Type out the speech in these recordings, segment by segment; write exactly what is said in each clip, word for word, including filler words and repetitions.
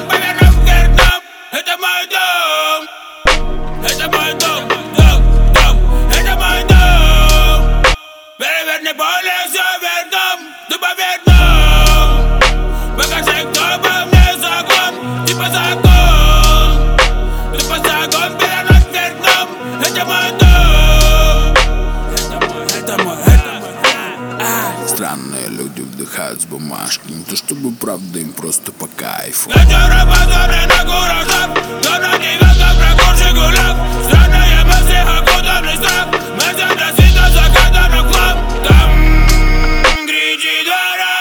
повернем в Вьетнам. Это мой дом, это мой дом, дом, дом, это мой дом. Переверни поле, все вверх дном, тупо вверх дном. Покажи, кто по мне закон, типа закон. Тупо закон, перевернем в Вьетнам. Это мой дом, это мой, это мой, это мой. Странные люди вдыхают с бумажки. Не то чтобы правда, им просто по кайфу. Вечером позоры на куражах, кто на девятом прокурши гуляк. Странные мысли, окутанный страх. Мы земля света, закатана в хлам. Там кричит двора,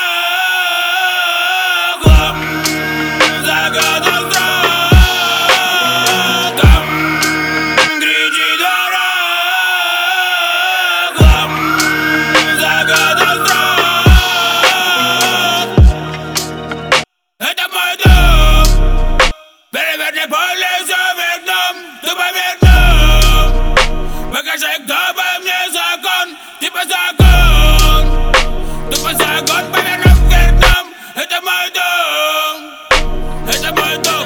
хлам, закатан страх. Там кричит двора, хлам, закатан страх. Это мой дом, переверни поле, все вверх дном, тупо вверх дном. Покажи, кто по мне закон, типа закон. Тупо закон, повернем в Вьетнам. Это мой дом, это мой дом.